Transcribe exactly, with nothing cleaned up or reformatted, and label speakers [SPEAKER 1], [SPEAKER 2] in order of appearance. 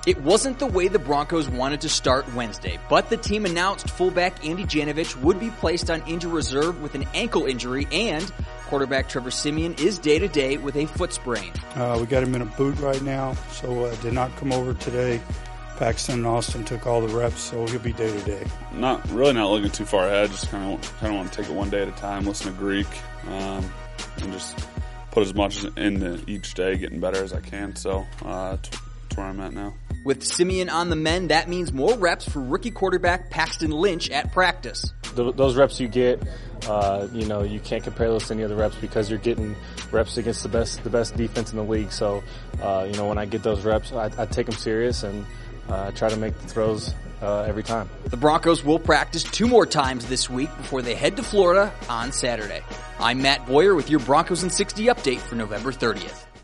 [SPEAKER 1] It wasn't the way the Broncos wanted to start Wednesday, but the team announced fullback Andy Janovich would be placed on injured reserve with an ankle injury, and quarterback Trevor Siemian is day-to-day with a foot sprain.
[SPEAKER 2] Uh, we got him in a boot right now, so uh, did not come over today. Paxton and Austin took all the reps, so he'll be day-to-day.
[SPEAKER 3] Not really not looking too far ahead, just kind of kind of want to take it one day at a time, listen to Greek, um, and just put as much into each day, getting better as I can. So uh, that's where I'm at now.
[SPEAKER 1] With Siemian on the mend, that means more reps for rookie quarterback Paxton Lynch at practice.
[SPEAKER 4] The, those reps you get, uh, you know, you can't compare those to any other reps because you're getting reps against the best the best defense in the league. So, uh, you know, when I get those reps, I, I take them serious and uh, try to make the throws uh, every time.
[SPEAKER 1] The Broncos will practice two more times this week before they head to Florida on Saturday. I'm Matt Boyer with your Broncos in sixty update for November thirtieth.